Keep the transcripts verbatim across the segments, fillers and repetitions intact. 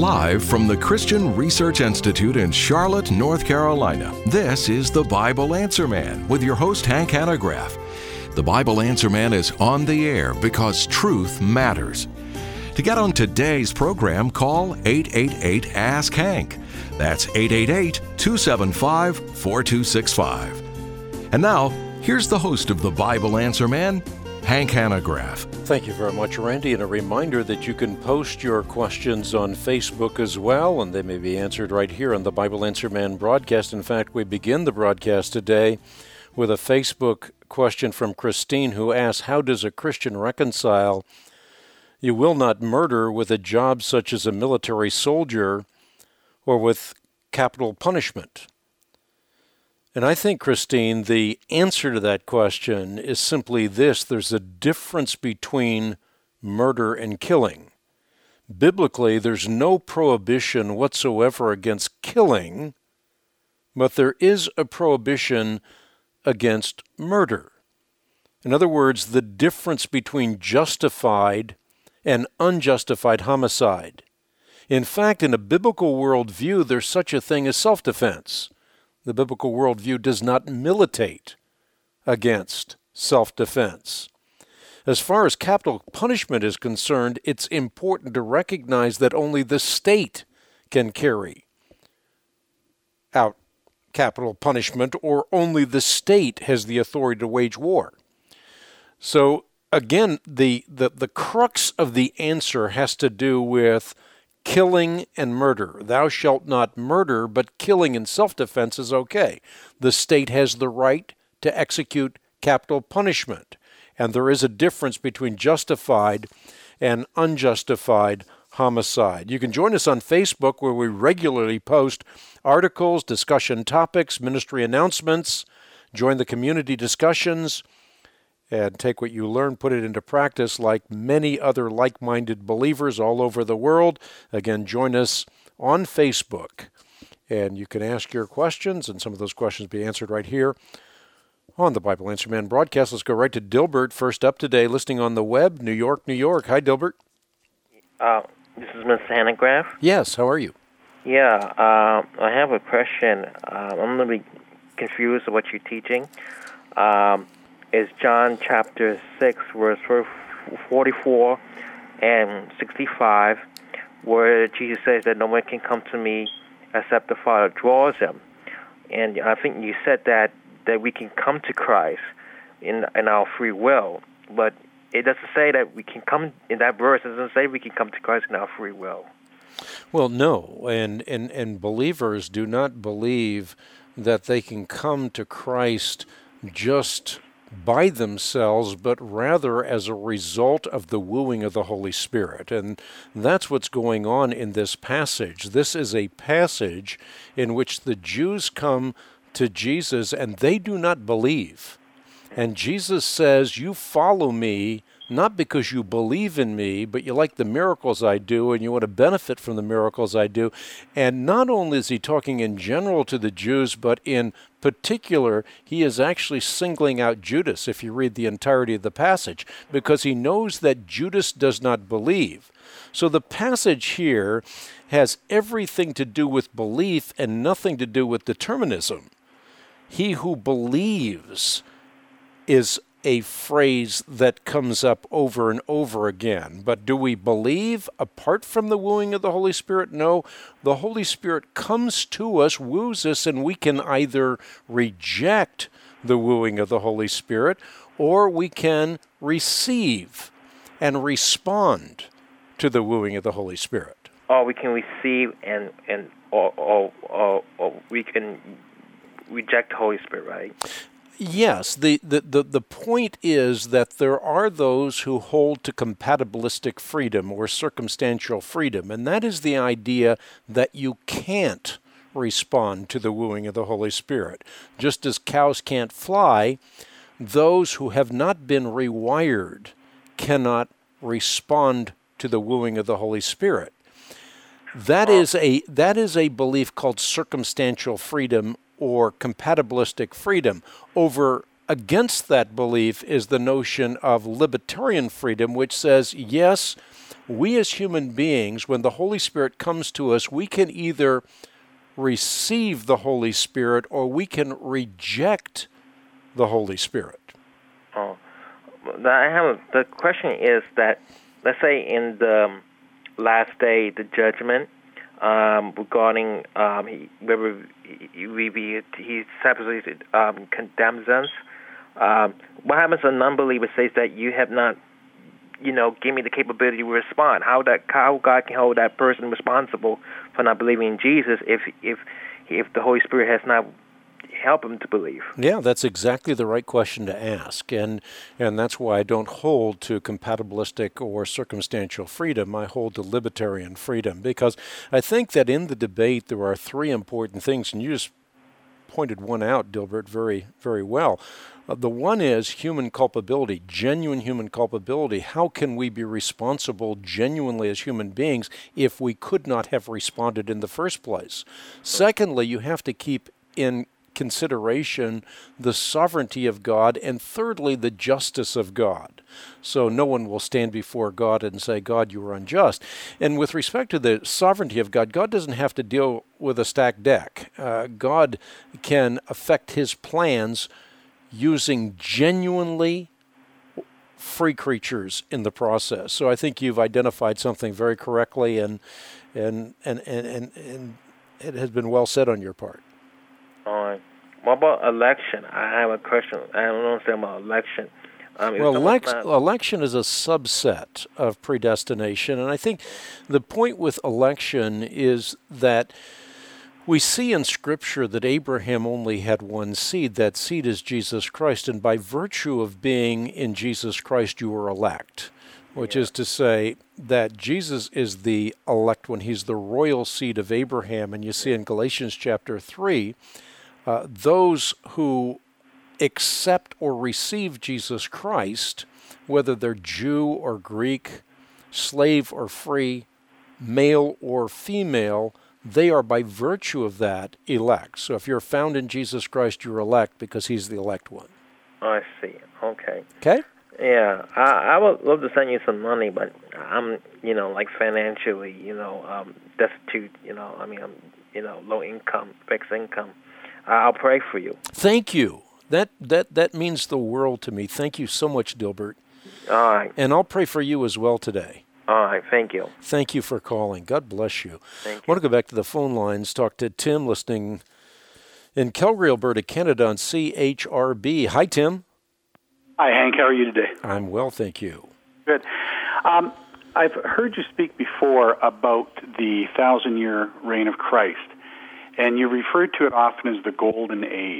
Live from the Christian Research Institute in Charlotte, North Carolina, this is The Bible Answer Man with your host, Hank Hanegraaff. The Bible Answer Man is on the air because truth matters. To get on today's program, call eight eight eight, ask Hank. That's eight eight eight, two seven five, four two six five. And now, here's the host of The Bible Answer Man, Hank Hanegraaff. Thank you very much, Randy, and a reminder that you can post your questions on Facebook as well, and they may be answered right here on the Bible Answer Man broadcast. In fact, we begin the broadcast today with a Facebook question from Christine, who asks, how does a Christian reconcile "you will not murder" with a job such as a military soldier or with capital punishment? And I think, Christine, the answer to that question is simply this: there's a difference between murder and killing. Biblically, there's no prohibition whatsoever against killing, but there is a prohibition against murder. In other words, the difference between justified and unjustified homicide. In fact, in a biblical worldview, there's such a thing as self-defense. The biblical worldview does not militate against self-defense. As far as capital punishment is concerned, it's important to recognize that only the state can carry out capital punishment, or only the state has the authority to wage war. So again, the, the, the crux of the answer has to do with killing and murder. Thou shalt not murder, but killing in self-defense is okay. The state has the right to execute capital punishment, and there is a difference between justified and unjustified homicide. You can join us on Facebook, where we regularly post articles, discussion topics, ministry announcements. Join the community discussions and take what you learn, put it into practice like many other like-minded believers all over the world. Again, join us on Facebook, and you can ask your questions, and some of those questions be answered right here on the Bible Answer Man broadcast. Let's go right to Dilbert, first up today, listening on the web, New York, New York. Hi, Dilbert. Uh, this is Mister Hanegraaff. Yes, how are you? Yeah, uh, I have a question. Uh, I'm going to be confused of what you're teaching. Um, is John chapter six, verse forty-four and sixty-five, where Jesus says that no one can come to me except the Father draws him. And I think you said that, that we can come to Christ in, in our free will, but it doesn't say that we can come, in that verse, it doesn't say we can come to Christ in our free will. Well, no, and, and, and believers do not believe that they can come to Christ just by themselves, but rather as a result of the wooing of the Holy Spirit. And that's what's going on in this passage. This is a passage in which the Jews come to Jesus and they do not believe. And Jesus says, you follow me not because you believe in me, but you like the miracles I do and you want to benefit from the miracles I do. And not only is he talking in general to the Jews, but in particular, he is actually singling out Judas, if you read the entirety of the passage, because he knows that Judas does not believe. So the passage here has everything to do with belief and nothing to do with determinism. He who believes is a phrase that comes up over and over again. But do we believe apart from the wooing of the Holy Spirit? No. The Holy Spirit comes to us, woos us, and we can either reject the wooing of the Holy Spirit, or we can receive and respond to the wooing of the Holy Spirit. Or we can receive and, and or, or, or, or we can reject the Holy Spirit, right? Yes, the, the, the, the point is that there are those who hold to compatibilistic freedom or circumstantial freedom, and that is the idea that you can't respond to the wooing of the Holy Spirit. Just as cows can't fly, those who have not been rewired cannot respond to the wooing of the Holy Spirit. That is a that is a belief called circumstantial freedom or compatibilistic freedom. Over against that belief is the notion of libertarian freedom, which says, yes, we as human beings, when the Holy Spirit comes to us, we can either receive the Holy Spirit or we can reject the Holy Spirit. Oh, I have a, the question is that, let's say in the last day, the judgment, um, regarding um, he, whether he, he, he separately um, condemns us. Um, what happens when an unbeliever says that you have not, you know, give me the capability to respond? How that how God can hold that person responsible for not believing in Jesus if if if the Holy Spirit has not helped him to believe? Yeah, that's exactly the right question to ask, and and that's why I don't hold to compatibilistic or circumstantial freedom. I hold to libertarian freedom, because I think that in the debate there are three important things, and you just pointed one out, Dilbert, very, very well. Uh, the one is human culpability, genuine human culpability. How can we be responsible genuinely as human beings if we could not have responded in the first place? Secondly, you have to keep in consideration the sovereignty of God, and thirdly, the justice of God. So no one will stand before God and say, God, you were unjust. And with respect to the sovereignty of God, God doesn't have to deal with a stacked deck. Uh, God can affect his plans using genuinely free creatures in the process. So I think you've identified something very correctly, and and and and, and, and it has been well said on your part. All right. What about election? I have a question. I don't understand about election. Um, well, elect, election is a subset of predestination, and I think the point with election is that we see in Scripture that Abraham only had one seed. That seed is Jesus Christ, and by virtue of being in Jesus Christ, you are elect, which yeah. is to say that Jesus is the elect one. He's the royal seed of Abraham, and you see in Galatians chapter three, Uh, those who accept or receive Jesus Christ, whether they're Jew or Greek, slave or free, male or female, they are by virtue of that elect. So if you're found in Jesus Christ, you're elect because he's the elect one. I see. Okay. Okay? Yeah, I, I would love to send you some money, but I'm, you know, like financially, you know, um, destitute, you know, I mean, I'm, you know, low income, fixed income. I'll pray for you. Thank you. That that that means the world to me. Thank you so much, Dilbert. All right. And I'll pray for you as well today. All right. Thank you. Thank you for calling. God bless you. Thank you. I want to go back to the phone lines, talk to Tim listening in Calgary, Alberta, Canada on C H R B. Hi, Tim. Hi, Hank. How are you today? I'm well, thank you. Good. Um, I've heard you speak before about the thousand-year reign of Christ, and you referred to it often as the golden age.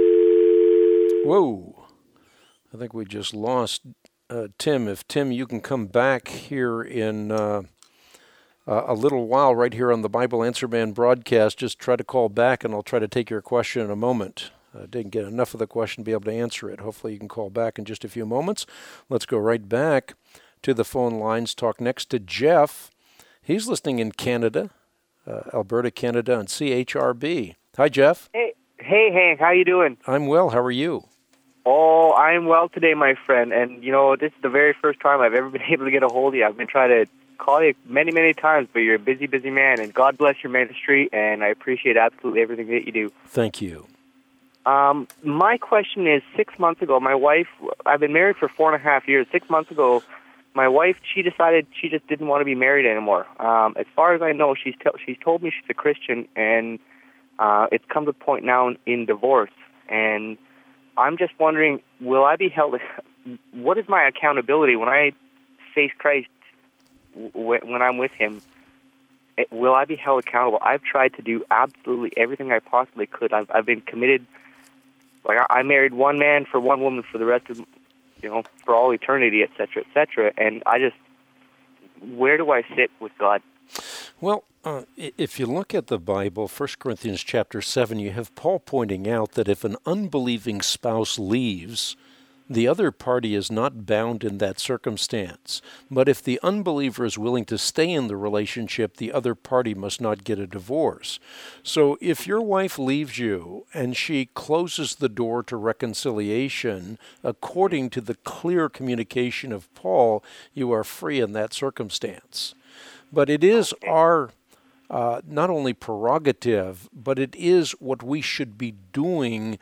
Whoa. I think we just lost uh, Tim. If, Tim, you can come back here in uh, uh, a little while right here on the Bible Answer Man broadcast, just try to call back, and I'll try to take your question in a moment. I didn't get enough of the question to be able to answer it. Hopefully you can call back in just a few moments. Let's go right back to the phone lines. Talk next to Jeff. He's listening in Canada, uh, Alberta, Canada, on C H R B. Hi, Jeff. Hey, hey, Hank. How you doing? I'm well. How are you? Oh, I'm well today, my friend. And, you know, this is the very first time I've ever been able to get a hold of you. I've been trying to call you many, many times, but you're a busy, busy man. And God bless your ministry, and I appreciate absolutely everything that you do. Thank you. Um, my question is, six months ago, my wife, I've been married for four and a half years. Six months ago, my wife, she decided she just didn't want to be married anymore. Um, as far as I know, she's, te- she's told me she's a Christian, and uh, it's come to a point now in, in divorce. And I'm just wondering, will I be held, what is my accountability when I face Christ, w- when I'm with him? Will I be held accountable? I've tried to do absolutely everything I possibly could. I've, I've been committed. Like I married one man for one woman for the rest of, you know, for all eternity, et cetera, et cetera. And I just, where do I sit with God? Well, uh, if you look at the Bible, First Corinthians chapter seven, you have Paul pointing out that if an unbelieving spouse leaves, the other party is not bound in that circumstance. But if the unbeliever is willing to stay in the relationship, the other party must not get a divorce. So if your wife leaves you and she closes the door to reconciliation, according to the clear communication of Paul, you are free in that circumstance. But it is our uh, not only prerogative, but it is what we should be doing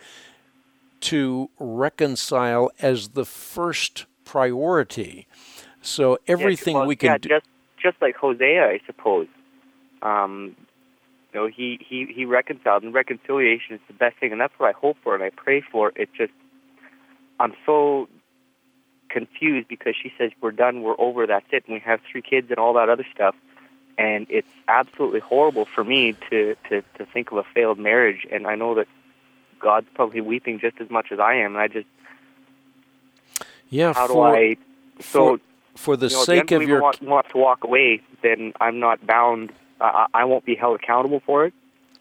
to reconcile as the first priority. So everything yeah, well, we can yeah, do. Just, just like Hosea, I suppose. Um, you know, he, he, he reconciled, and reconciliation is the best thing, and that's what I hope for and I pray for. It just, I'm so confused because she says, we're done, we're over, that's it, and we have three kids and all that other stuff. And it's absolutely horrible for me to, to, to think of a failed marriage, and I know that God's probably weeping just as much as I am, and I just, yeah, how for, do I, so, for, for the you know, sake if of your... Want, wants to walk away, then I'm not bound, uh, I won't be held accountable for it?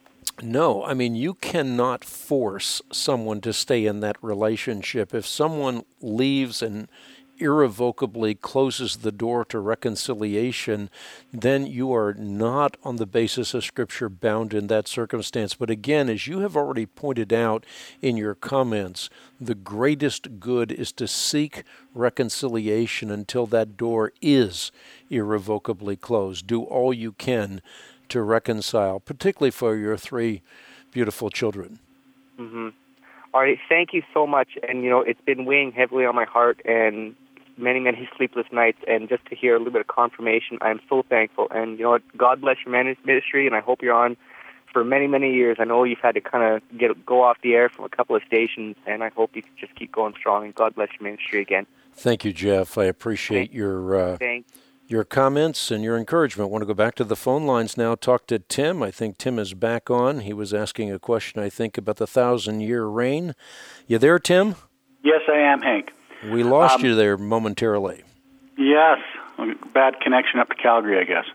No, I mean, you cannot force someone to stay in that relationship. If someone leaves and irrevocably closes the door to reconciliation, then you are not on the basis of Scripture bound in that circumstance. But again, as you have already pointed out in your comments, the greatest good is to seek reconciliation until that door is irrevocably closed. Do all you can to reconcile, particularly for your three beautiful children. Mm-hmm. All right, thank you so much. And, you know, it's been weighing heavily on my heart and many, many sleepless nights, and just to hear a little bit of confirmation, I'm so thankful. And, you know what, God bless your ministry, and I hope you're on for many, many years. I know you've had to kind of get go off the air from a couple of stations, and I hope you can just keep going strong, and God bless your ministry again. Thank you, Jeff. I appreciate your uh, Thanks. your comments and your encouragement. I want to go back to the phone lines now, talk to Tim. I think Tim is back on. He was asking a question, I think, about the thousand-year reign. You there, Tim? Yes, I am, Hank. We lost um, you there momentarily. Yes, bad connection up to Calgary, I guess.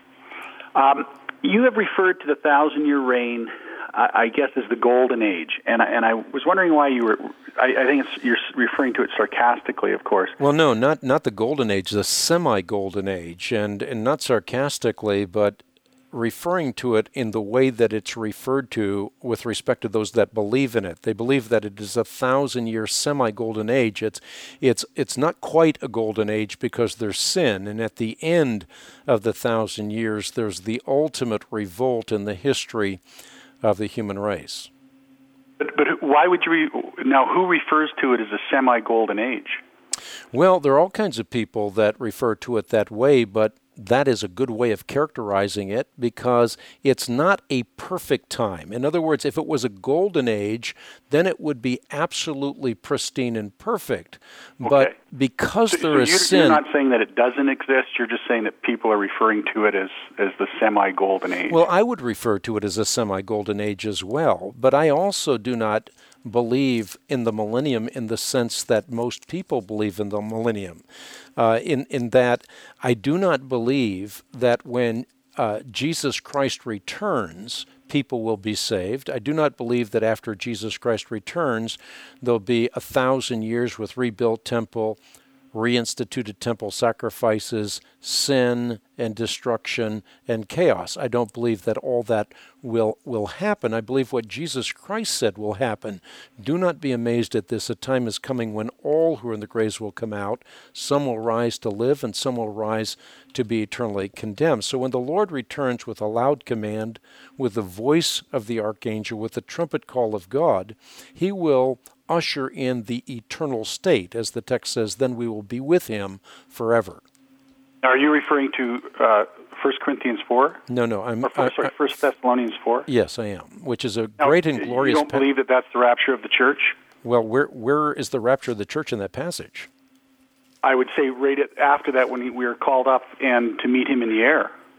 Um, you have referred to the thousand-year reign, I, I guess, as the golden age, and I, and I was wondering why you were. I, I think it's, you're referring to it sarcastically, of course. Well, no, not not the golden age, the semi-golden age, and and not sarcastically, but referring to it in the way that it's referred to with respect to those that believe in it. They believe that it is a thousand-year semi-golden age. It's it's it's not quite a golden age because there's sin, and at the end of the thousand years, there's the ultimate revolt in the history of the human race. But, but why would you, re- now who refers to it as a semi-golden age? Well, there are all kinds of people that refer to it that way, but that is a good way of characterizing it because it's not a perfect time. In other words, if it was a golden age, then it would be absolutely pristine and perfect. Okay. But because so, there so is you're, sin... You're not saying that it doesn't exist, you're just saying that people are referring to it as, as the semi-golden age. Well, I would refer to it as a semi-golden age as well, but I also do not believe in the millennium in the sense that most people believe in the millennium. Uh, in, in that I do not believe that when uh, Jesus Christ returns, people will be saved. I do not believe that after Jesus Christ returns, there'll be a thousand years with rebuilt temple, reinstituted temple sacrifices, sin and destruction and chaos. I don't believe that all that will will happen. I believe what Jesus Christ said will happen. Do not be amazed at this. A time is coming when all who are in the graves will come out. Some will rise to live, and some will rise to be eternally condemned. So when the Lord returns with a loud command, with the voice of the archangel, with the trumpet call of God, he will usher in the eternal state. As the text says, then we will be with him forever. Are you referring to uh, First Corinthians four? No, no. I'm or, sorry, I, First Thessalonians four? Yes, I am, which is a now, great and glorious... You don't believe that that's the rapture of the church? Well, where where is the rapture of the church in that passage? I would say right after that when we are called up and to meet him in the air.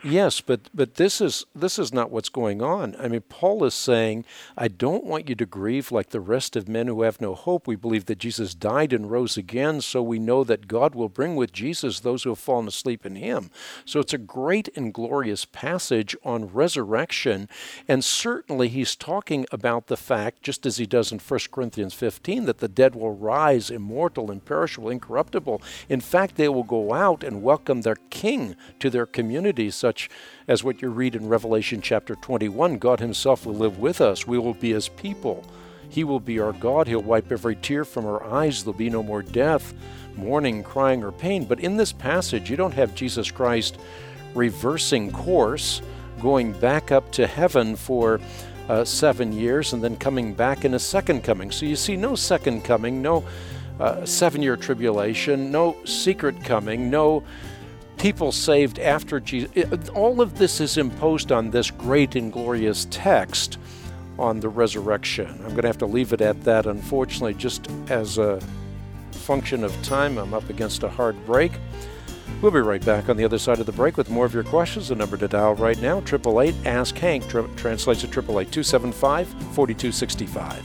Yes, but but this is this is not what's going on. I mean, Paul is saying, I don't want you to grieve like the rest of men who have no hope. We believe that Jesus died and rose again, so we know that God will bring with Jesus those who have fallen asleep in him. So it's a great and glorious passage on resurrection, and certainly he's talking about the fact, just as he does in First Corinthians fifteen, that the dead will rise immortal, imperishable, incorruptible. In fact, they will go out and welcome their King to their community, such as what you read in Revelation chapter twenty-one. God himself will live with us. We will be his people. He will be our God. He'll wipe every tear from our eyes. There'll be no more death, mourning, crying, or pain. But in this passage, you don't have Jesus Christ reversing course, going back up to heaven for uh, seven years and then coming back in a second coming. So you see no second coming, no uh, seven-year tribulation, no secret coming, no people saved after Jesus. All of this is imposed on this great and glorious text on the resurrection. I'm going to have to leave it at that, unfortunately, just as a function of time. I'm up against a hard break. We'll be right back on the other side of the break with more of your questions. The number to dial right now, eight eight eight, ask Hank, Tra- translates to eight eight eight, two seven five, four two six five.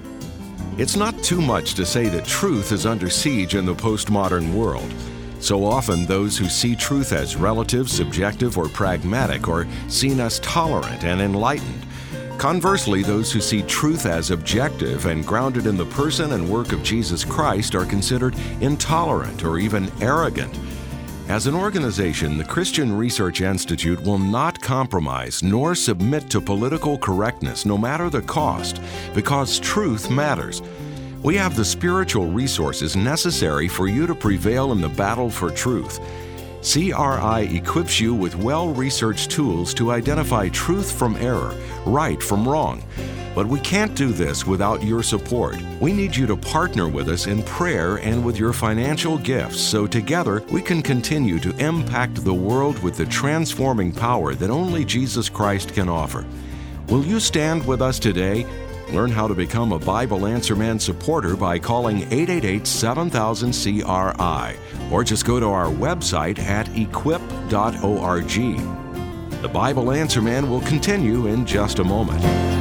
It's not too much to say that truth is under siege in the postmodern world. So often, those who see truth as relative, subjective, or pragmatic are seen as tolerant and enlightened. Conversely, those who see truth as objective and grounded in the person and work of Jesus Christ are considered intolerant or even arrogant. As an organization, the Christian Research Institute will not compromise nor submit to political correctness, no matter the cost, because truth matters. We have the spiritual resources necessary for you to prevail in the battle for truth. C R I equips you with well-researched tools to identify truth from error, right from wrong. But we can't do this without your support. We need you to partner with us in prayer and with your financial gifts, so together we can continue to impact the world with the transforming power that only Jesus Christ can offer. Will you stand with us today? Learn how to become a Bible Answer Man supporter by calling eight eight eight, seven thousand, C R I, or just go to our website at equip dot org. The Bible Answer Man will continue in just a moment.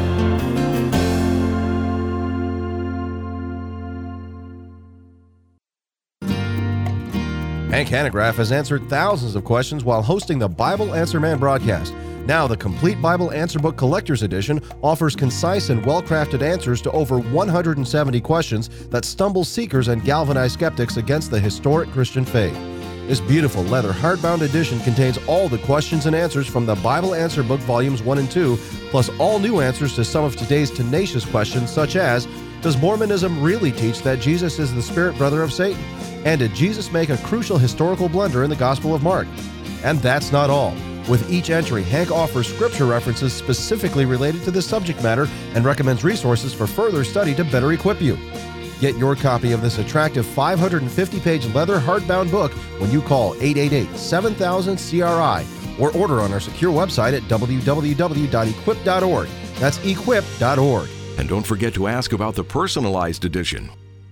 Hank Hanegraaff has answered thousands of questions while hosting the Bible Answer Man broadcast. Now, the Complete Bible Answer Book Collector's Edition offers concise and well-crafted answers to over one hundred seventy questions that stumble seekers and galvanize skeptics against the historic Christian faith. This beautiful leather hardbound edition contains all the questions and answers from the Bible Answer Book Volumes one and two, plus all new answers to some of today's tenacious questions, such as, does Mormonism really teach that Jesus is the spirit brother of Satan? And did Jesus make a crucial historical blunder in the Gospel of Mark? And that's not all. With each entry, Hank offers scripture references specifically related to the subject matter and recommends resources for further study to better equip you. Get your copy of this attractive five hundred fifty page leather hardbound book when you call eight eight eight, seven thousand, C R I or order on our secure website at w w w dot equip dot org. That's equip dot org. And don't forget to ask about the personalized edition.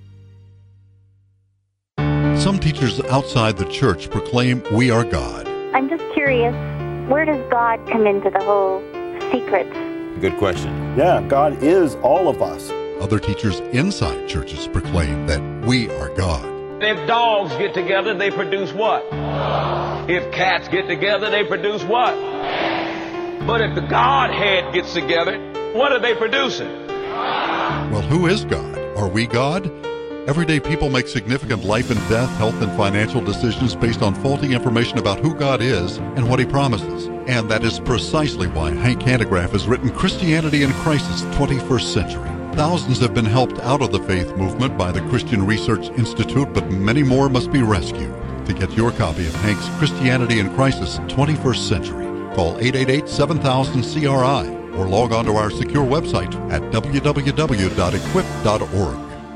Some teachers outside the church proclaim we are God. I'm just curious, where does God come into the whole secret? Good question. Yeah, God is all of us. Other teachers inside churches proclaim that we are God. If dogs get together, they produce what? If cats get together, they produce what? But if the Godhead gets together, what are they producing? Well, who is God? Are we God? Everyday people make significant life and death, health, and financial decisions based on faulty information about who God is and what He promises. And that is precisely why Hank Hanegraaff has written Christianity in Crisis, twenty-first Century. Thousands have been helped out of the faith movement by the Christian Research Institute, but many more must be rescued. To get your copy of Hank's Christianity in Crisis, twenty-first Century, call eight eight eight, seven thousand, C R I or log on to our secure website at w w w dot equip dot org.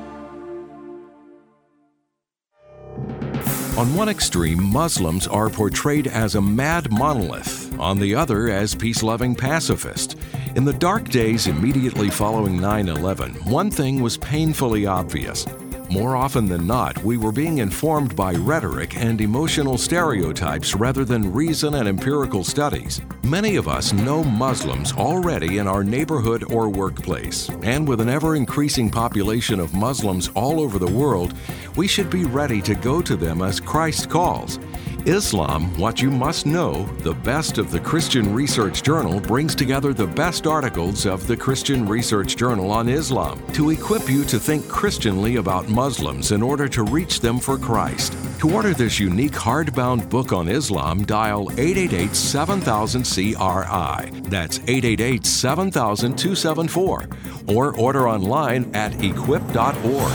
On one extreme, Muslims are portrayed as a mad monolith, on the other as peace-loving pacifists. In the dark days immediately following nine eleven, one thing was painfully obvious. More often than not, we were being informed by rhetoric and emotional stereotypes rather than reason and empirical studies. Many of us know Muslims already in our neighborhood or workplace, and with an ever-increasing population of Muslims all over the world, we should be ready to go to them as Christ calls. Islam, What You Must Know, the best of the Christian Research Journal, brings together the best articles of the Christian Research Journal on Islam to equip you to think Christianly about Muslims in order to reach them for Christ. To order this unique hardbound book on Islam, dial eight eight eight, seven thousand, C R I. That's eight eight eight, seven thousand, two seven four. Or order online at equip dot org.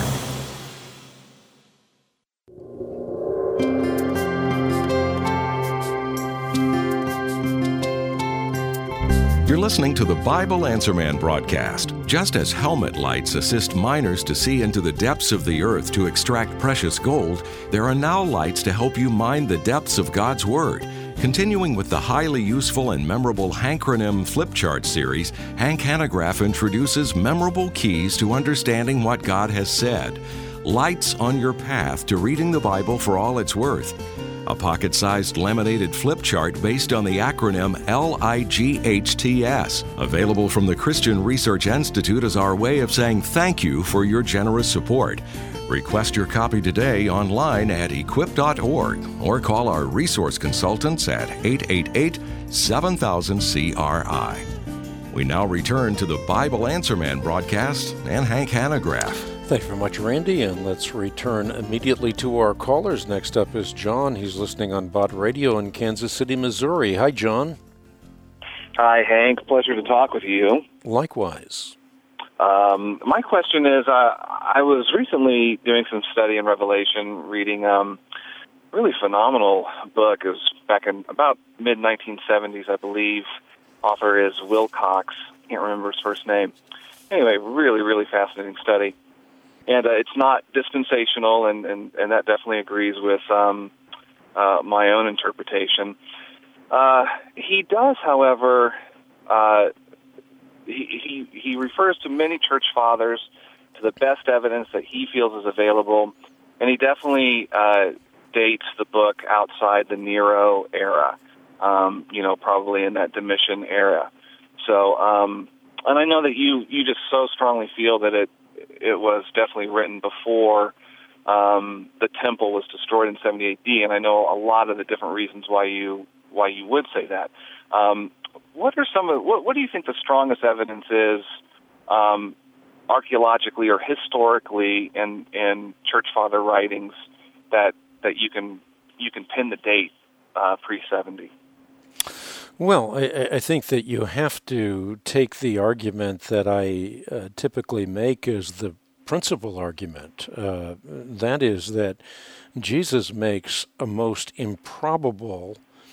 You're listening to the Bible Answer Man broadcast. Just as helmet lights assist miners to see into the depths of the earth to extract precious gold, there are now lights to help you mine the depths of God's Word. Continuing with the highly useful and memorable Hankronym Flip Chart series, Hank Hanegraaff introduces memorable keys to understanding what God has said. Lights on your path to reading the Bible for all it's worth. A pocket-sized laminated flip chart based on the acronym L I G H T S, available from the Christian Research Institute as our way of saying thank you for your generous support. Request your copy today online at equip dot org or call our resource consultants at eight eight eight, seven thousand, C R I. We now return to the Bible Answer Man broadcast and Hank Hanegraaff. Thank you very much, Randy, and let's return immediately to our callers. Next up is John. He's listening on Bott Radio in Kansas City, Missouri. Hi, John. Hi, Hank. Pleasure to talk with you. Likewise. Um, my question is, uh, I was recently doing some study in Revelation, reading um, a really phenomenal book. It was back in about mid nineteen seventies, I believe. Author is Wilcox. Can't remember his first name. Anyway, really, really fascinating study. And uh, it's not dispensational, and, and, and that definitely agrees with um, uh, my own interpretation. Uh, he does, however, uh, he, he he refers to many church fathers, to the best evidence that he feels is available, and he definitely uh, dates the book outside the Nero era, um, you know, probably in that Domitian era. So, um, and I know that you, you just so strongly feel that it, it was definitely written before um, the temple was destroyed in seventy A D, and I know a lot of the different reasons why you why you would say that. Um, what are some of what, what do you think the strongest evidence is, um, archaeologically or historically, in in church father writings that that you can you can pin the date uh, pre seventy? Well, I, I think that you have to take the argument that I uh, typically make as the principal argument. Uh, that is that Jesus makes a most improbable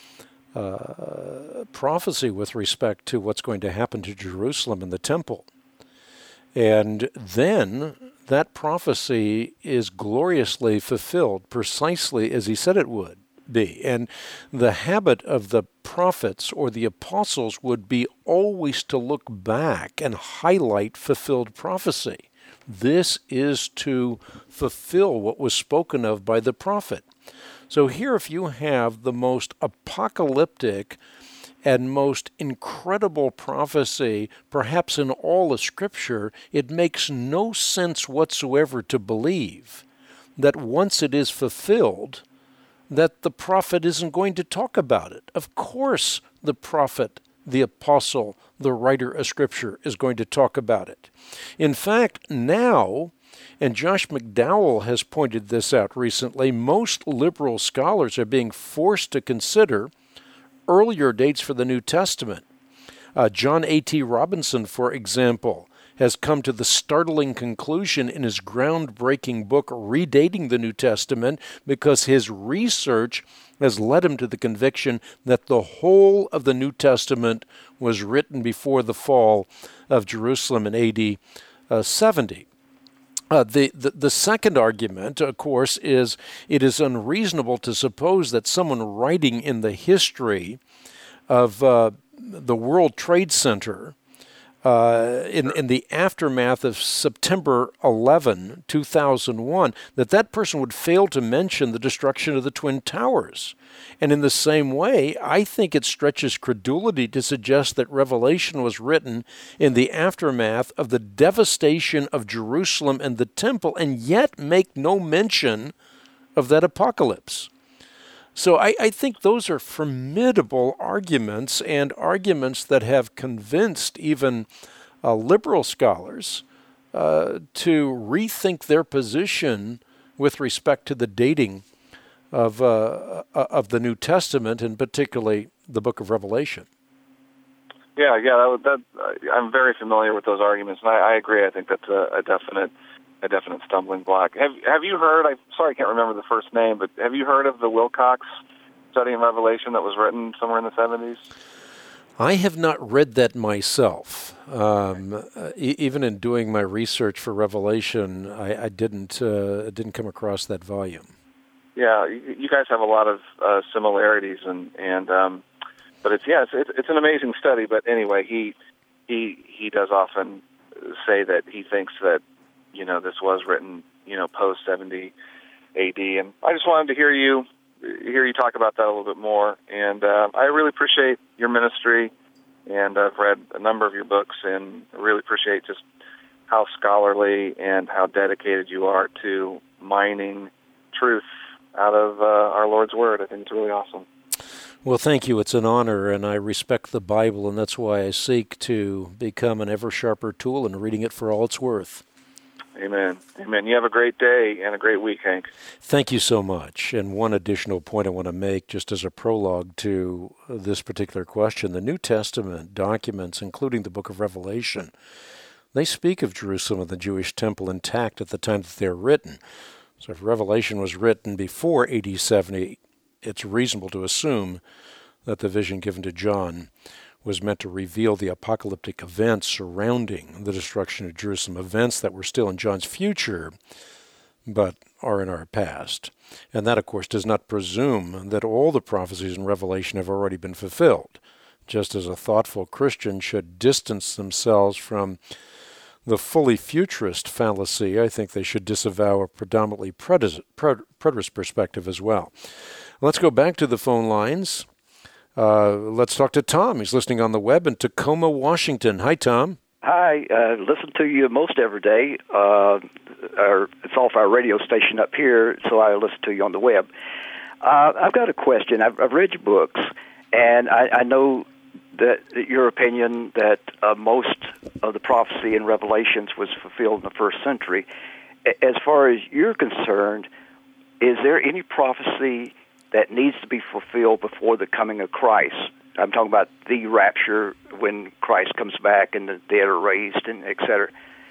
uh, prophecy with respect to what's going to happen to Jerusalem and the temple. And then that prophecy is gloriously fulfilled precisely as he said it would be. And the habit of the prophets or the apostles would be always to look back and highlight fulfilled prophecy. This is to fulfill what was spoken of by the prophet. So here, if you have the most apocalyptic and most incredible prophecy, perhaps in all of Scripture, it makes no sense whatsoever to believe that once it is fulfilled, that the prophet isn't going to talk about it. Of course, the prophet, the apostle, the writer of Scripture is going to talk about it. In fact, now, and Josh McDowell has pointed this out recently, most liberal scholars are being forced to consider earlier dates for the New Testament. Uh, John A T Robinson, for example, has come to the startling conclusion in his groundbreaking book, Redating the New Testament, because his research has led him to the conviction that the whole of the New Testament was written before the fall of Jerusalem in A D uh, seventy. Uh, the, the, the second argument, of course, is it is unreasonable to suppose that someone writing in the history of uh, the World Trade Center uh, in, in the aftermath of September eleventh, two thousand one, that that person would fail to mention the destruction of the Twin Towers. And in the same way, I think it stretches credulity to suggest that Revelation was written in the aftermath of the devastation of Jerusalem and the temple, and yet make no mention of that apocalypse. So I, I think those are formidable arguments, and arguments that have convinced even uh, liberal scholars uh, to rethink their position with respect to the dating of uh, of the New Testament, and particularly the Book of Revelation. Yeah, yeah, that, that, I'm very familiar with those arguments, and I, I agree. I think that's a, a definite, a definite stumbling block. Have Have you heard? I'm sorry, I can't remember the first name, but have you heard of the Wilcox Study in Revelation that was written somewhere in the seventies? I have not read that myself. Um, uh, e- even in doing my research for Revelation, I, I didn't uh, didn't come across that volume. Yeah, you guys have a lot of uh, similarities, and and um, but it's yeah, it's it's an amazing study. But anyway, he he he does often say that he thinks that you know this was written you know post seventy A D, and I just wanted to hear you hear you talk about that a little bit more. And uh, I really appreciate your ministry, and I've read a number of your books, and I really appreciate just how scholarly and how dedicated you are to mining truth out of uh, our Lord's Word. I think it's really awesome. Well, thank you. It's an honor, and I respect the Bible, and that's why I seek to become an ever sharper tool in reading it for all it's worth. Amen. Amen. You have a great day and a great week, Hank. Thank you so much. And one additional point I want to make, just as a prologue to this particular question, the New Testament documents, including the book of Revelation, they speak of Jerusalem and the Jewish temple intact at the time that they're written. So if Revelation was written before A D seventy, it's reasonable to assume that the vision given to John was meant to reveal the apocalyptic events surrounding the destruction of Jerusalem, events that were still in John's future, but are in our past. And that, of course, does not presume that all the prophecies in Revelation have already been fulfilled, just as a thoughtful Christian should distance themselves from the fully futurist fallacy. I think they should disavow a predominantly preterist perspective as well. Let's go back to the phone lines. Uh, let's talk to Tom. He's listening on the web in Tacoma, Washington. Hi, Tom. Hi. Uh, listen to you most every day. Uh, our, it's off our radio station up here, so I listen to you on the web. Uh, I've got a question. I've, I've read your books, and I, I know that your opinion that uh, most of the prophecy in Revelations was fulfilled in the first century. As far as you're concerned, is there any prophecy that needs to be fulfilled before the coming of Christ? I'm talking about the rapture, when Christ comes back and the dead are raised, and et cetera.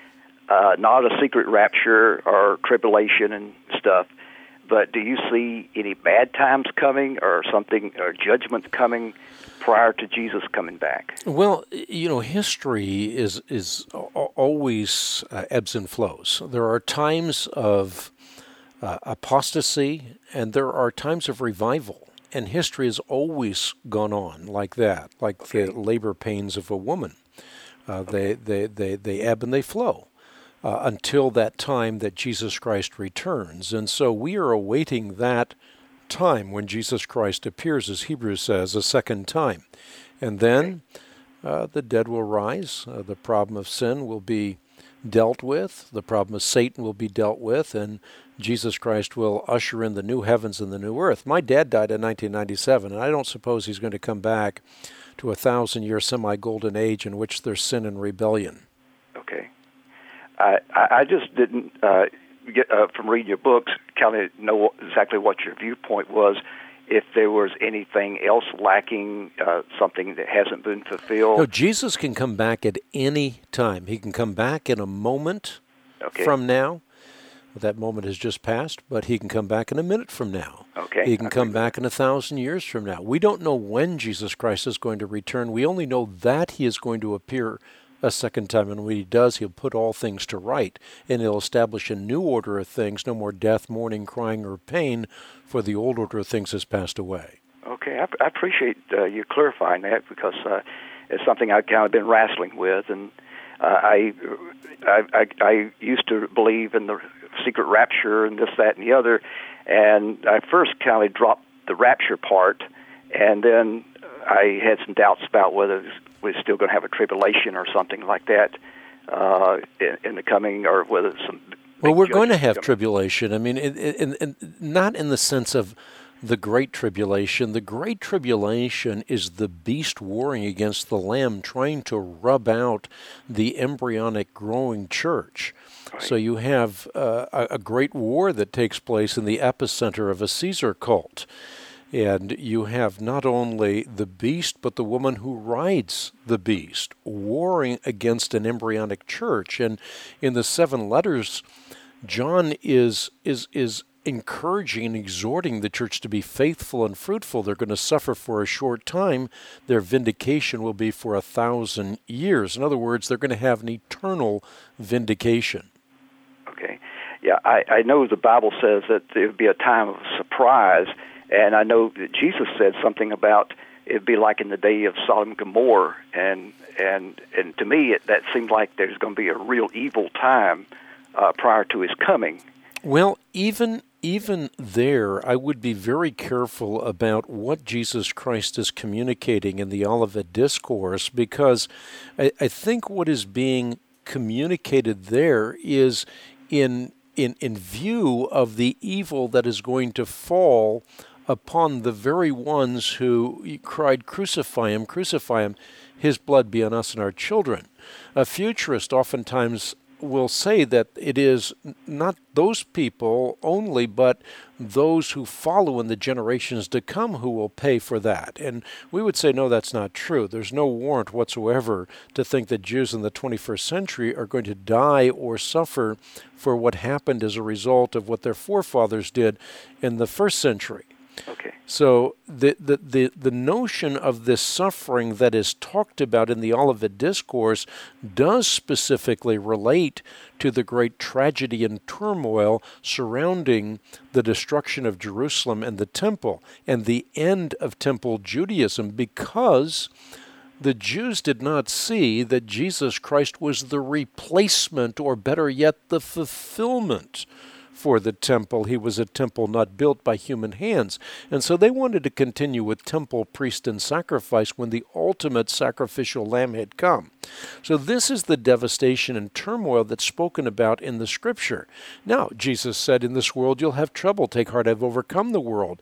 Uh, not a secret rapture or tribulation and stuff. But do you see any bad times coming, or something, or judgments coming prior to Jesus coming back? Well, you know, history is is always uh, ebbs and flows. There are times of uh, apostasy, and there are times of revival. And history has always gone on like that, like okay. the labor pains of a woman. Uh, okay. they, they, they, they ebb and they flow. Uh, until that time that Jesus Christ returns. And so we are awaiting that time when Jesus Christ appears, as Hebrews says, a second time. And then uh, the dead will rise, uh, the problem of sin will be dealt with, the problem of Satan will be dealt with, and Jesus Christ will usher in the new heavens and the new earth. My dad died in nineteen ninety-seven, and I don't suppose he's going to come back to a thousand-year semi-golden age in which there's sin and rebellion. Okay. I, I just didn't, uh, get, uh, from reading your books, kind of know exactly what your viewpoint was, if there was anything else lacking, uh, something that hasn't been fulfilled. No, Jesus can come back at any time. He can come back in a moment okay. from now. That moment has just passed, but he can come back in a minute from now. Okay. He can come back in a thousand years from now. We don't know when Jesus Christ is going to return. We only know that he is going to appear a second time, and when he does, he'll put all things to right, and he'll establish a new order of things, no more death, mourning, crying, or pain, for the old order of things has passed away. Okay, I, I appreciate uh, you clarifying that, because uh, it's something I've kind of been wrestling with, and uh, I, I, I I used to believe in the secret rapture and this, that, and the other, and I first kind of dropped the rapture part, and then I had some doubts about whether we're still going to have a tribulation or something like that uh, in, in the coming, or whether some. Well, we're going to have tribulation. I mean, in, in, in, not in the sense of the Great Tribulation. The Great Tribulation is the beast warring against the Lamb, trying to rub out the embryonic growing church. Right. So you have uh, a, a great war that takes place in the epicenter of a Caesar cult. And you have not only the beast, but the woman who rides the beast, warring against an embryonic church. And in the seven letters, John is is is encouraging and exhorting the church to be faithful and fruitful. They're going to suffer for a short time. Their vindication will be for a thousand years. In other words, they're going to have an eternal vindication. Okay. Yeah, I, I know the Bible says that there would be a time of surprise. And I know that Jesus said something about it'd be like in the day of Sodom and Gomorrah, and and and to me it, that seemed like there's going to be a real evil time uh, prior to his coming. Well, even even there, I would be very careful about what Jesus Christ is communicating in the Olivet Discourse, because I, I think what is being communicated there is in in in view of the evil that is going to fall upon the very ones who cried, "Crucify him, crucify him, his blood be on us and our children." A futurist oftentimes will say that it is not those people only, but those who follow in the generations to come who will pay for that. And we would say, no, that's not true. There's no warrant whatsoever to think that Jews in the twenty-first century are going to die or suffer for what happened as a result of what their forefathers did in the first century. Okay. So the, the, the, the notion of this suffering that is talked about in the Olivet Discourse does specifically relate to the great tragedy and turmoil surrounding the destruction of Jerusalem and the temple and the end of temple Judaism, because the Jews did not see that Jesus Christ was the replacement, or better yet, the fulfillment for the temple. He was a temple not built by human hands. And so they wanted to continue with temple, priest, and sacrifice when the ultimate sacrificial lamb had come. So this is the devastation and turmoil that's spoken about in the Scripture. Now, Jesus said, in this world you'll have trouble. Take heart, I've overcome the world.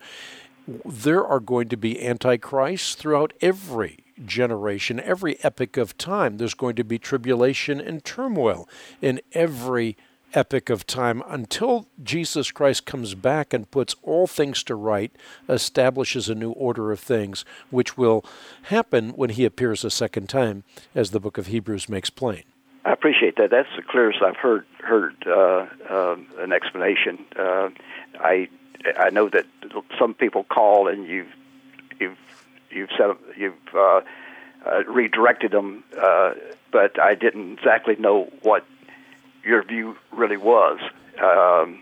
There are going to be antichrists throughout every generation, every epoch of time. There's going to be tribulation and turmoil in every epoch of time until Jesus Christ comes back and puts all things to right, establishes a new order of things, which will happen when he appears a second time, as the book of Hebrews makes plain. I appreciate that. That's the clearest I've heard heard uh, uh, an explanation. Uh, I I know that some people call and you've you've you've set up, you've uh, uh, redirected them, uh, but I didn't exactly know what your view really was um,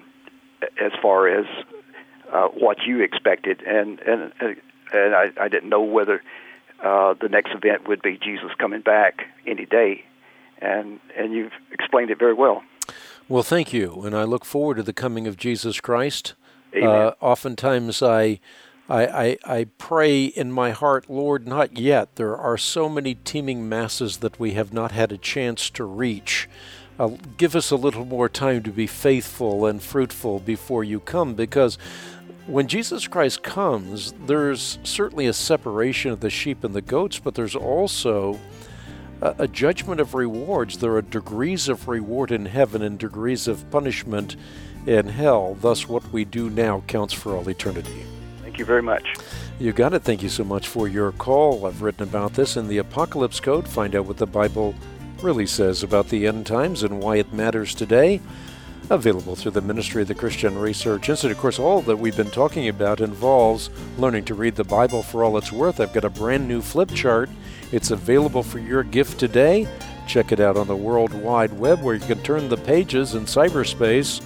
as far as uh, what you expected, and and and I, I didn't know whether uh, the next event would be Jesus coming back any day, and and you've explained it very well. Well, thank you, and I look forward to the coming of Jesus Christ. Amen. Uh, oftentimes I, I, I, I pray in my heart, Lord, not yet. There are so many teeming masses that we have not had a chance to reach. Uh, give us a little more time to be faithful and fruitful before you come, because when Jesus Christ comes, there's certainly a separation of the sheep and the goats, but there's also a, a judgment of rewards. There are degrees of reward in heaven and degrees of punishment in hell. Thus, what we do now counts for all eternity. Thank you very much. You got it. Thank you so much for your call. I've written about this in the Apocalypse Code. Find out what the Bible really says about the end times and why it matters today. Available through the Ministry of the Christian Research Institute. Of course, all that we've been talking about involves learning to read the Bible for all it's worth. I've got a brand new flip chart. It's available for your gift today. Check it out on the World Wide Web, where you can turn the pages in cyberspace.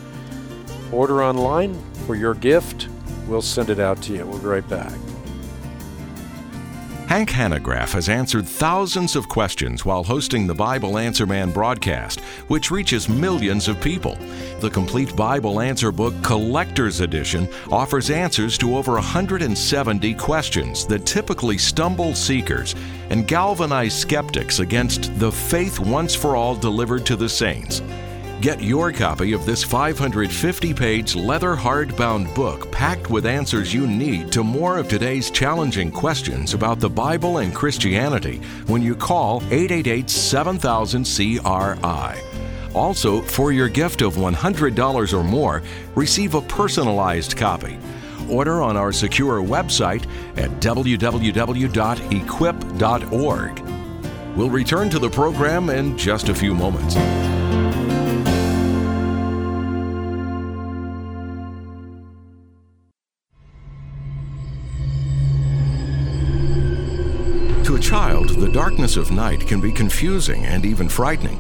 Order online for your gift. We'll send it out to you. We'll be right back. Hank Hanegraaff has answered thousands of questions while hosting the Bible Answer Man broadcast, which reaches millions of people. The Complete Bible Answer Book Collector's Edition offers answers to over one hundred seventy questions that typically stumble seekers and galvanize skeptics against the faith once for all delivered to the saints. Get your copy of this five hundred fifty page leather hardbound book packed with answers you need to more of today's challenging questions about the Bible and Christianity when you call eight eight eight, seven thousand, C R I. Also, for your gift of one hundred dollars or more, receive a personalized copy. Order on our secure website at w w w dot equip dot org. We'll return to the program in just a few moments. To a child, the darkness of night can be confusing and even frightening.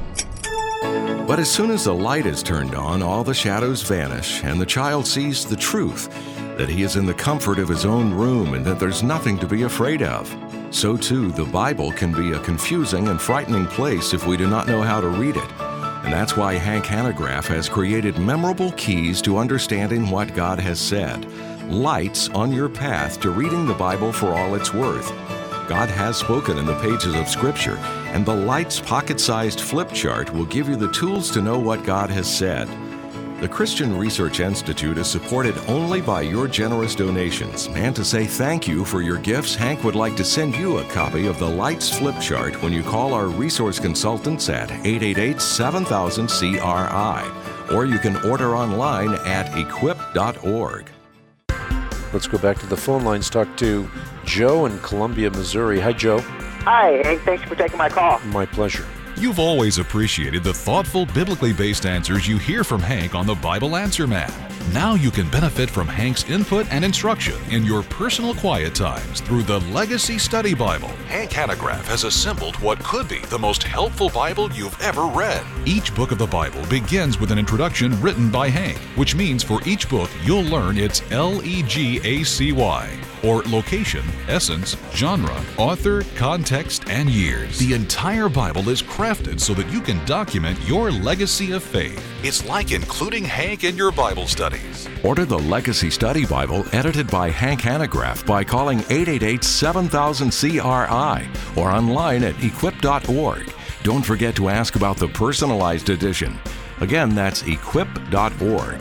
But as soon as the light is turned on, all the shadows vanish, and the child sees the truth, that he is in the comfort of his own room and that there's nothing to be afraid of. So too, the Bible can be a confusing and frightening place if we do not know how to read it. And that's why Hank Hanegraaff has created memorable keys to understanding what God has said. Lights on your path to reading the Bible for all it's worth. God has spoken in the pages of Scripture, and the Lights pocket-sized flip chart will give you the tools to know what God has said. The Christian Research Institute is supported only by your generous donations, and to say thank you for your gifts, Hank would like to send you a copy of the Lights flip chart when you call our resource consultants at eight eight eight, seven thousand, C R I, or you can order online at equip dot org. Let's go back to the phone lines, talk to Joe in Columbia, Missouri. Hi, Joe. Hi, Hank. Thanks for taking my call. My pleasure. You've always appreciated the thoughtful, biblically based answers you hear from Hank on the Bible Answer Man. Now you can benefit from Hank's input and instruction in your personal quiet times through the Legacy Study Bible. Hank Hanegraaff has assembled what could be the most helpful Bible you've ever read. Each book of the Bible begins with an introduction written by Hank, which means for each book you'll learn its L E G A C Y, or location, essence, genre, author, context, and years. The entire Bible is crafted so that you can document your legacy of faith. It's like including Hank in your Bible studies. Order the Legacy Study Bible edited by Hank Hanegraaff by calling eight eight eight, seven thousand, C R I or online at equip dot org. Don't forget to ask about the personalized edition. Again, that's equip dot org.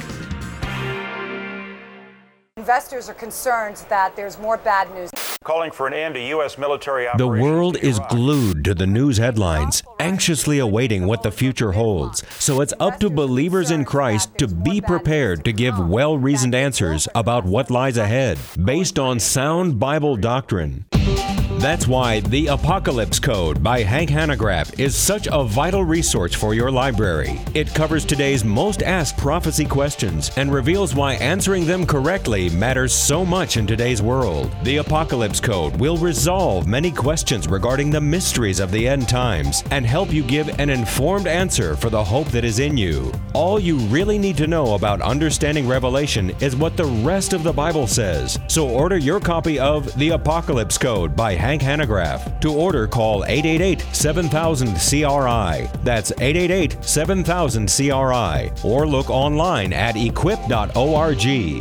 Investors are concerned that there's more bad news. Calling for an end to U S military The operations. world is glued to the news headlines, anxiously awaiting what the future holds. So it's up to believers in Christ to be prepared to give well-reasoned answers about what lies ahead, based on sound Bible doctrine. That's why The Apocalypse Code by Hank Hanegraaff is such a vital resource for your library. It covers today's most asked prophecy questions and reveals why answering them correctly matters so much in today's world. The Apocalypse Code will resolve many questions regarding the mysteries of the end times and help you give an informed answer for the hope that is in you. All you really need to know about understanding Revelation is what the rest of the Bible says. So order your copy of The Apocalypse Code by Hank Hanegraaff. To order, call eight eight eight, seven thousand, C R I. That's eight eight eight, seven thousand, C R I. Or look online at equip dot org.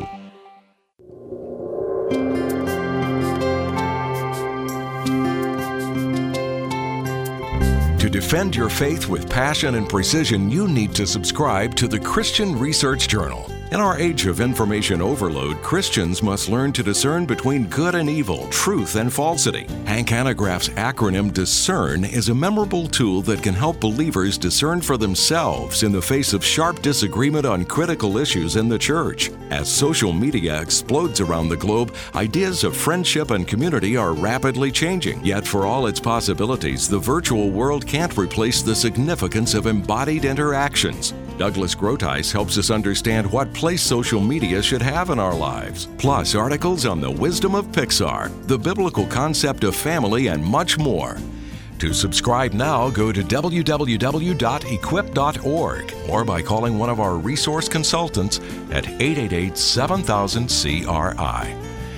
To defend your faith with passion and precision, you need to subscribe to the Christian Research Journal. In our age of information overload, Christians must learn to discern between good and evil, truth and falsity. Hank Hanegraaff's acronym DISCERN is a memorable tool that can help believers discern for themselves in the face of sharp disagreement on critical issues in the church. As social media explodes around the globe, ideas of friendship and community are rapidly changing. Yet for all its possibilities, the virtual world can't replace the significance of embodied interactions. Douglas Groothuis helps us understand what place social media should have in our lives. Plus, articles on the wisdom of Pixar, the biblical concept of family, and much more. To subscribe now, go to w w w dot equip dot org or by calling one of our resource consultants at eight eight eight, seven thousand, C R I.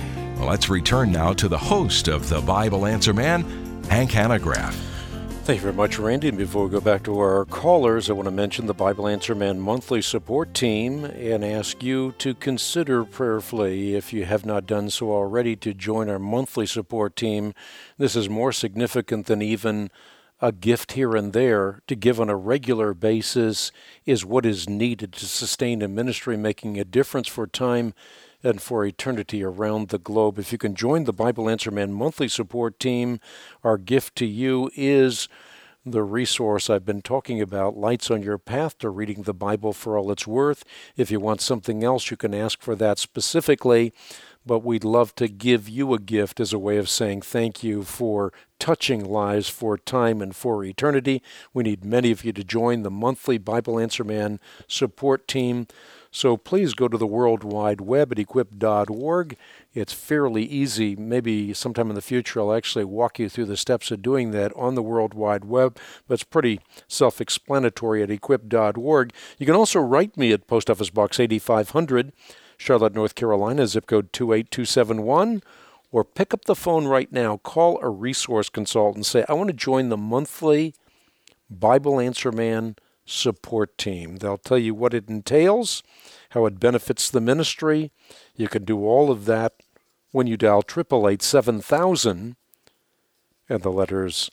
Let's return now to the host of the Bible Answer Man, Hank Hanegraaff. Thank you very much, Randy. And before we go back to our callers, I want to mention the Bible Answer Man monthly support team and ask you to consider prayerfully, if you have not done so already, to join our monthly support team. This is more significant than even a gift here and there. To give on a regular basis is what is needed to sustain a ministry, making a difference for time and for eternity around the globe. If you can join the Bible Answer Man monthly support team, our gift to you is the resource I've been talking about, Lights on Your Path to Reading the Bible for All It's Worth. If you want something else, you can ask for that specifically, but we'd love to give you a gift as a way of saying thank you for touching lives for time and for eternity. We need many of you to join the monthly Bible Answer Man support team. So please go to the World Wide Web at equip dot org. It's fairly easy. Maybe sometime in the future I'll actually walk you through the steps of doing that on the World Wide Web, but it's pretty self-explanatory at equip dot org. You can also write me at Post Office Box eighty-five hundred, Charlotte, North Carolina, zip code two eight two seven one, or pick up the phone right now, call a resource consultant, say, I want to join the monthly Bible Answer Man support team. They'll tell you what it entails, how it benefits the ministry. You can do all of that when you dial eight eight eight, seven thousand and the letters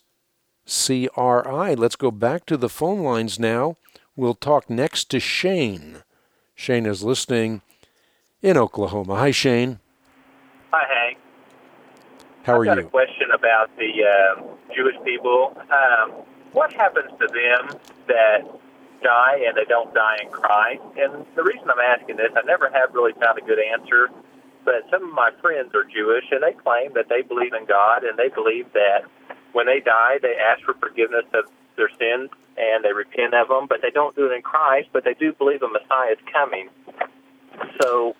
C R I. Let's go back to the phone lines now. We'll talk next to Shane. Shane is listening in Oklahoma. Hi, Shane. Hi, Hank. How are you? I've got a question about the uh, Jewish people. Um, what happens to them that die and they don't die in Christ? And the reason I'm asking this, I never have really found a good answer, but some of my friends are Jewish, and they claim that they believe in God, and they believe that when they die, they ask for forgiveness of their sins, and they repent of them, but they don't do it in Christ, but they do believe a Messiah is coming. So,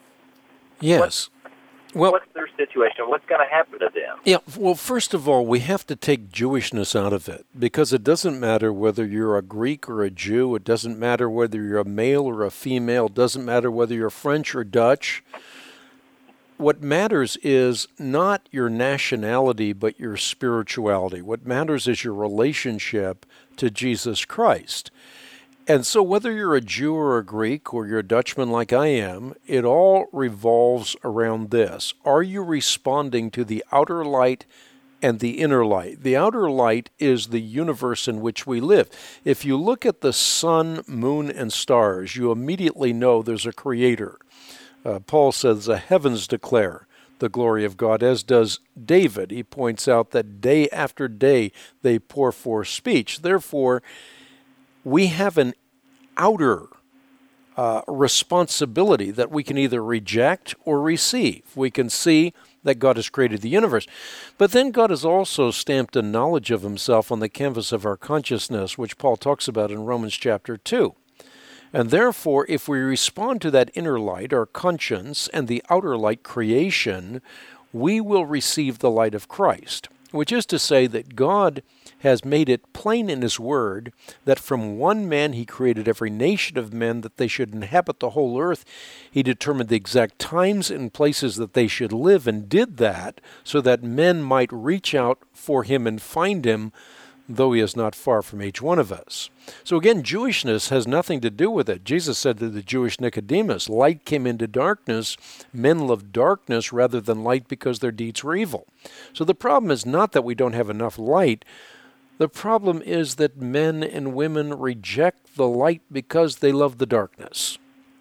yes. What, well, what's their situation? What's going to happen to them? Yeah, well, first of all, we have to take Jewishness out of it, because it doesn't matter whether you're a Greek or a Jew. It doesn't matter whether you're a male or a female. It doesn't matter whether you're French or Dutch. What matters is not your nationality, but your spirituality. What matters is your relationship to Jesus Christ. And so whether you're a Jew or a Greek or you're a Dutchman like I am, it all revolves around this. Are you responding to the outer light and the inner light? The outer light is the universe in which we live. If you look at the sun, moon, and stars, you immediately know there's a creator. Uh, Paul says the heavens declare the glory of God, as does David. He points out that day after day they pour forth speech. Therefore, we have an outer uh, responsibility that we can either reject or receive. We can see that God has created the universe. But then God has also stamped a knowledge of himself on the canvas of our consciousness, which Paul talks about in Romans chapter two. And therefore, if we respond to that inner light, our conscience, and the outer light, creation, we will receive the light of Christ, which is to say that God has made it plain in his word that from one man he created every nation of men, that they should inhabit the whole earth. He determined the exact times and places that they should live, and did that so that men might reach out for him and find him, though he is not far from each one of us. So again, Jewishness has nothing to do with it. Jesus said to the Jewish Nicodemus, light came into darkness, men loved darkness rather than light because their deeds were evil. So the problem is not that we don't have enough light. The problem is that men and women reject the light because they love the darkness.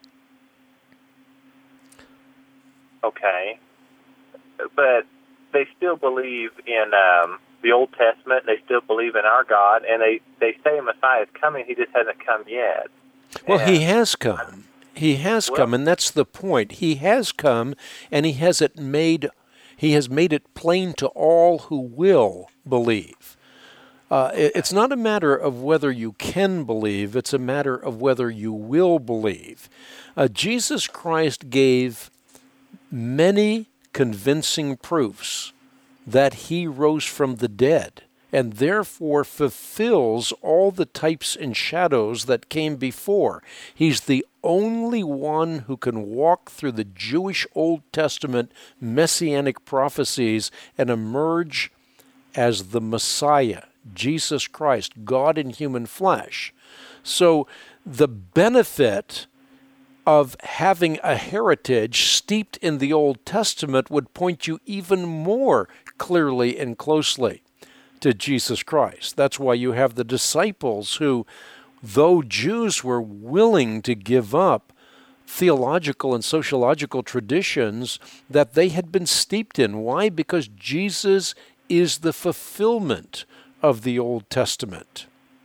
Okay. But they still believe in um, the Old Testament. They still believe in our God, and they, they say Messiah is coming. He just hasn't come yet. Well, and he has come. He has well, come, and that's the point. He has come, and he has it made. He has made it plain to all who will believe. Uh, it, it's not a matter of whether you can believe. It's a matter of whether you will believe. Uh, Jesus Christ gave many convincing proofs that he rose from the dead, and therefore fulfills all the types and shadows that came before. He's the only one who can walk through the Jewish Old Testament messianic prophecies and emerge as the Messiah, Jesus Christ, God in human flesh. So the benefit of having a heritage steeped in the Old Testament would point you even more clearly and closely to Jesus Christ. That's why you have the disciples who, though Jews, were willing to give up theological and sociological traditions that they had been steeped in. Why? Because Jesus is the fulfillment of the Old Testament.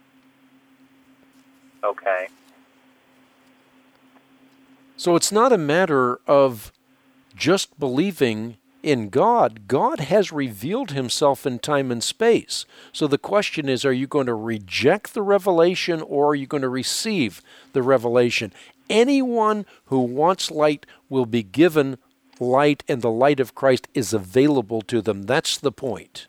Okay. So it's not a matter of just believing in God. God has revealed himself in time and space. So the question is, are you going to reject the revelation or are you going to receive the revelation? Anyone who wants light will be given light, and the light of Christ is available to them. That's the point.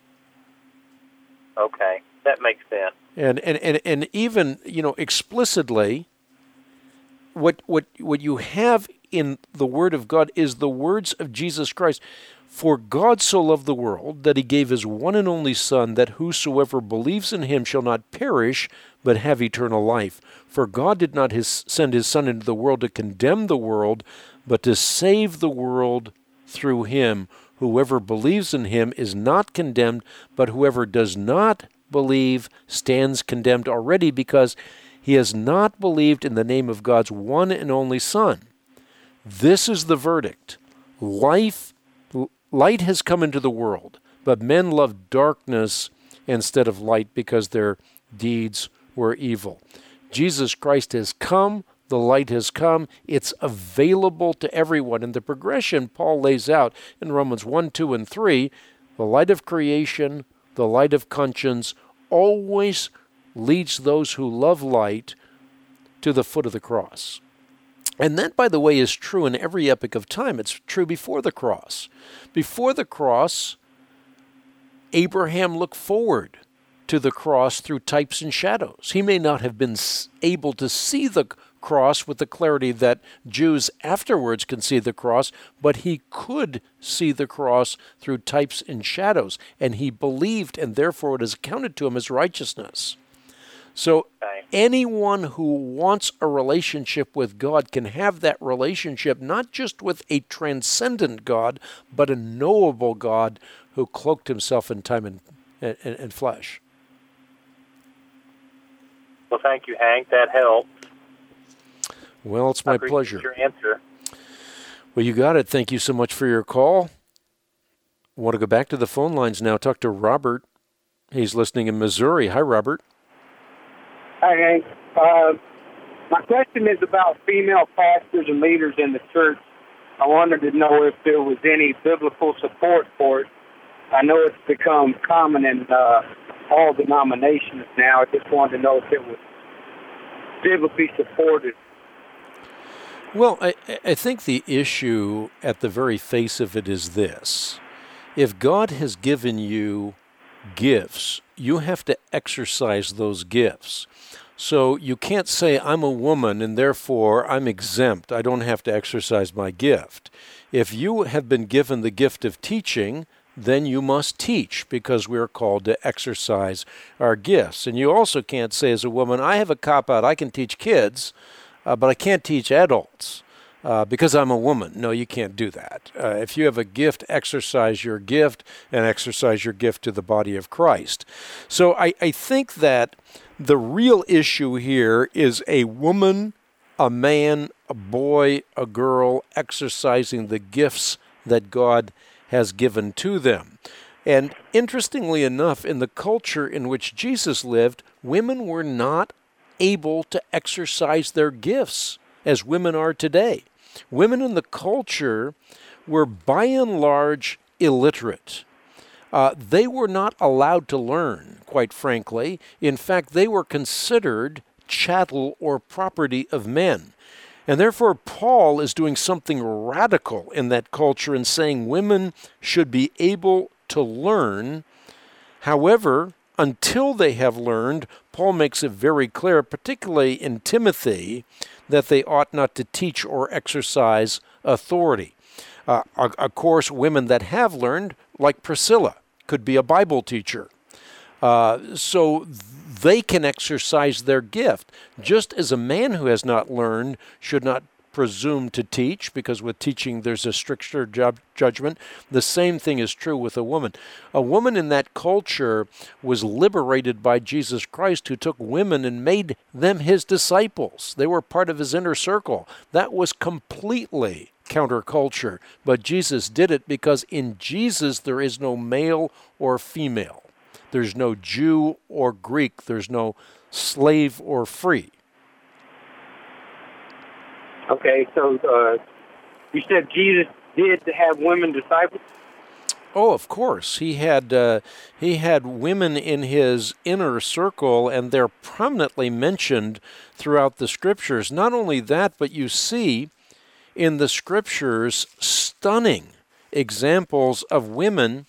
Okay, that makes sense. And and, and, and even, you know, explicitly, what what what you have in the Word of God is the words of Jesus Christ. For God so loved the world that he gave his one and only Son, that whosoever believes in him shall not perish, but have eternal life. For God did not his, send his Son into the world to condemn the world, but to save the world through him. Whoever believes in him is not condemned, but whoever does not believe stands condemned already, because he has not believed in the name of God's one and only Son. This is the verdict. Life Light has come into the world, but men loved darkness instead of light because their deeds were evil. Jesus Christ has come, the light has come, it's available to everyone. And the progression Paul lays out in Romans one, two, and three, the light of creation, the light of conscience, always leads those who love light to the foot of the cross. And that, by the way, is true in every epoch of time. It's true before the cross. Before the cross, Abraham looked forward to the cross through types and shadows. He may not have been able to see the cross with the clarity that Jews afterwards can see the cross, but he could see the cross through types and shadows, and he believed, and therefore it is accounted to him as righteousness. So anyone who wants a relationship with God can have that relationship not just with a transcendent God, but a knowable God who cloaked himself in time and, and, and flesh. Well, thank you, Hank. That helps. Well, it's my I appreciate pleasure. Your answer. Well, you got it. Thank you so much for your call. I want to go back to the phone lines now. Talk to Robert. He's listening in Missouri. Hi, Robert. Hi, Hank. Uh, my question is about female pastors and leaders in the church. I wanted to know if there was any biblical support for it. I know it's become common in uh, all denominations now. I just wanted to know if it was biblically supported. Well, I, I think the issue at the very face of it is this. If God has given you gifts, you have to exercise those gifts. So you can't say, I'm a woman and therefore I'm exempt. I don't have to exercise my gift. If you have been given the gift of teaching, then you must teach because we are called to exercise our gifts. And you also can't say as a woman, I have a cop-out, I can teach kids, uh, but I can't teach adults. Uh, because I'm a woman. No, you can't do that. Uh, if you have a gift, exercise your gift and exercise your gift to the body of Christ. So I, I think that the real issue here is a woman, a man, a boy, a girl exercising the gifts that God has given to them. And interestingly enough, in the culture in which Jesus lived, women were not able to exercise their gifts as women are today. Women in the culture were by and large illiterate. Uh, they were not allowed to learn, quite frankly. In fact, they were considered chattel or property of men. And therefore, Paul is doing something radical in that culture and saying women should be able to learn. However, until they have learned, Paul makes it very clear, particularly in Timothy, that they ought not to teach or exercise authority. Uh, of course, women that have learned, like Priscilla, could be a Bible teacher. Uh, so they can exercise their gift, just as a man who has not learned should not presume to teach, because with teaching there's a stricter ju- judgment. The same thing is true with a woman. A woman in that culture was liberated by Jesus Christ, who took women and made them his disciples. They were part of his inner circle. That was completely counterculture, but Jesus did it because in Jesus there is no male or female. There's no Jew or Greek. There's no slave or free. Okay, so uh, you said Jesus did have women disciples? Oh, of course. He had uh, he had women in his inner circle, and they're prominently mentioned throughout the Scriptures. Not only that, but you see in the Scriptures stunning examples of women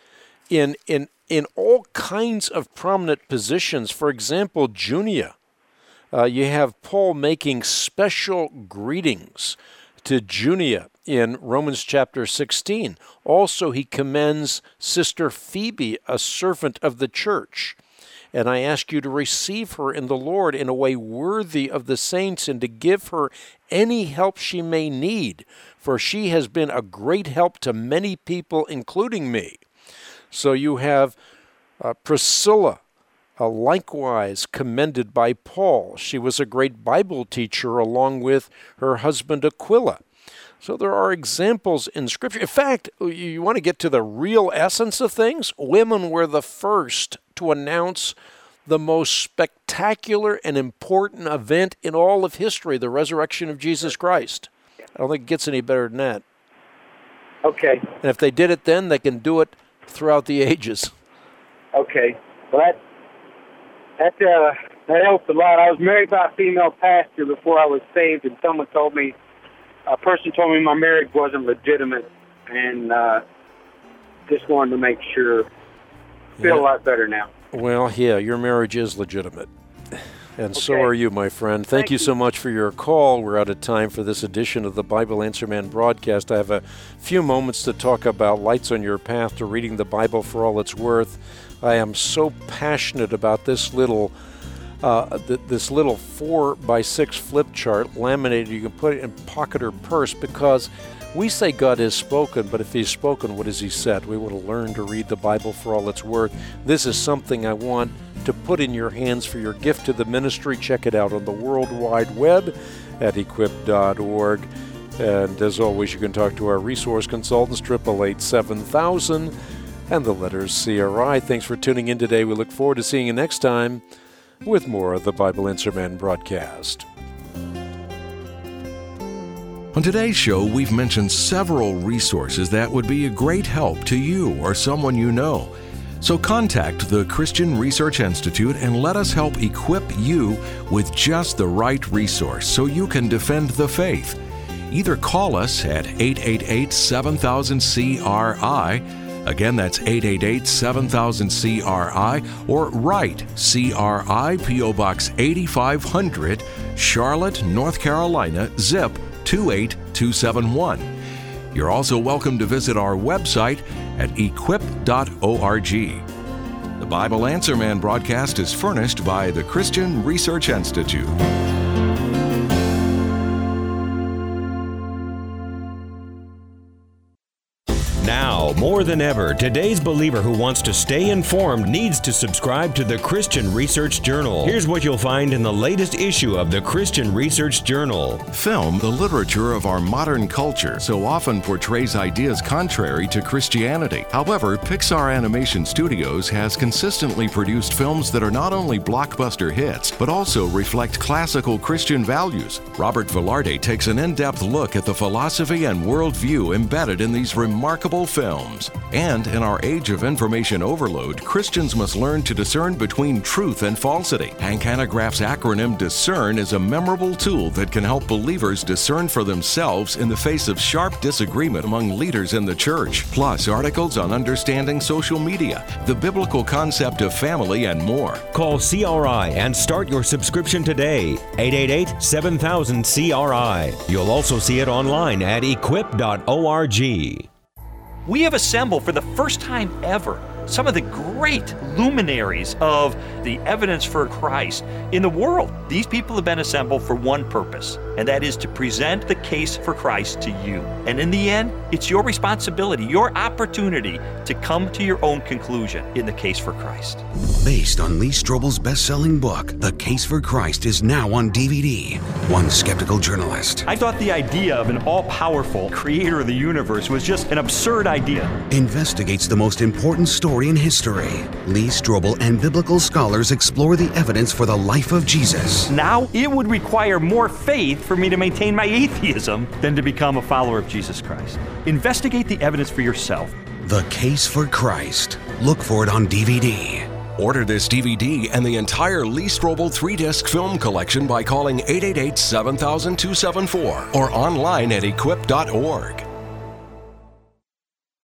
in in in all kinds of prominent positions. For example, Junia. Uh, you have Paul making special greetings to Junia in Romans chapter sixteen. Also, he commends Sister Phoebe, a servant of the church. And I ask you to receive her in the Lord in a way worthy of the saints, and to give her any help she may need, for she has been a great help to many people, including me. So you have uh, Priscilla, uh, likewise commended by Paul. She was a great Bible teacher along with her husband Aquila. So there are examples in Scripture. In fact, you want to get to the real essence of things? Women were the first to announce the most spectacular and important event in all of history, the resurrection of Jesus Christ. I don't think it gets any better than that. Okay. And if they did it then, they can do it throughout the ages. Okay. Well, that, that, uh, that helps a lot. I was married by a female pastor before I was saved, and someone told me, a person told me my marriage wasn't legitimate, and uh, just wanted to make sure. Feel Yeah. a lot better now. Well, yeah, your marriage is legitimate. And so Okay. are you, my friend. Thank, Thank you you. so much for your call. We're out of time for this edition of the Bible Answer Man broadcast. I have a few moments to talk about Lights on Your Path to Reading the Bible for All It's Worth. I am so passionate about this little uh, th- this little four by six flip chart laminated. You can put it in pocket or purse, because we say God has spoken, but if he's spoken, what has he said? We want to learn to read the Bible for all it's worth. This is something I want to put in your hands for your gift to the ministry. Check it out on the World Wide Web at equip dot org. And as always, you can talk to our resource consultants, eight eight eight, seven thousand, and the letters C R I. Thanks for tuning in today. We look forward to seeing you next time with more of the Bible Answer Man broadcast. On today's show, we've mentioned several resources that would be a great help to you or someone you know. So contact the Christian Research Institute and let us help equip you with just the right resource so you can defend the faith. Either call us at eight eight eight, seven thousand, C R I. Again, that's eight eight eight, seven thousand, C R I, or write C R I, P O Box eighty-five hundred, Charlotte, North Carolina, zip two eight two seven one. You're also welcome to visit our website at equip dot org. The Bible Answer Man broadcast is furnished by the Christian Research Institute. Now, more than ever, today's believer who wants to stay informed needs to subscribe to the Christian Research Journal. Here's what you'll find in the latest issue of the Christian Research Journal. Film, the literature of our modern culture, so often portrays ideas contrary to Christianity. However, Pixar Animation Studios has consistently produced films that are not only blockbuster hits, but also reflect classical Christian values. Robert Velarde takes an in-depth look at the philosophy and worldview embedded in these remarkable memorable films. And in our age of information overload, Christians must learn to discern between truth and falsity. Hank Hanegraaff's acronym DISCERN is a memorable tool that can help believers discern for themselves in the face of sharp disagreement among leaders in the church. Plus, articles on understanding social media, the biblical concept of family, and more. Call C R I and start your subscription today. eight eight eight, seven thousand, C R I. You'll also see it online at equip dot org. We have assembled for the first time ever some of the great luminaries of the evidence for Christ in the world. These people have been assembled for one purpose, and that is to present the case for Christ to you. And in the end, it's your responsibility, your opportunity to come to your own conclusion in the case for Christ. Based on Lee Strobel's best-selling book, The Case for Christ is now on D V D. One skeptical journalist I thought the idea of an all-powerful creator of the universe was just an absurd idea. investigates the most important story in history. Lee Strobel and biblical scholars explore the evidence for the life of Jesus. Now, it would require more faith for me to maintain my atheism than to become a follower of Jesus Christ. Investigate the evidence for yourself. The Case for Christ. Look for it on D V D. Order this D V D and the entire Lee Strobel three-disc film collection by calling eight eight eight, seven thousand, two seven four or online at equip dot org.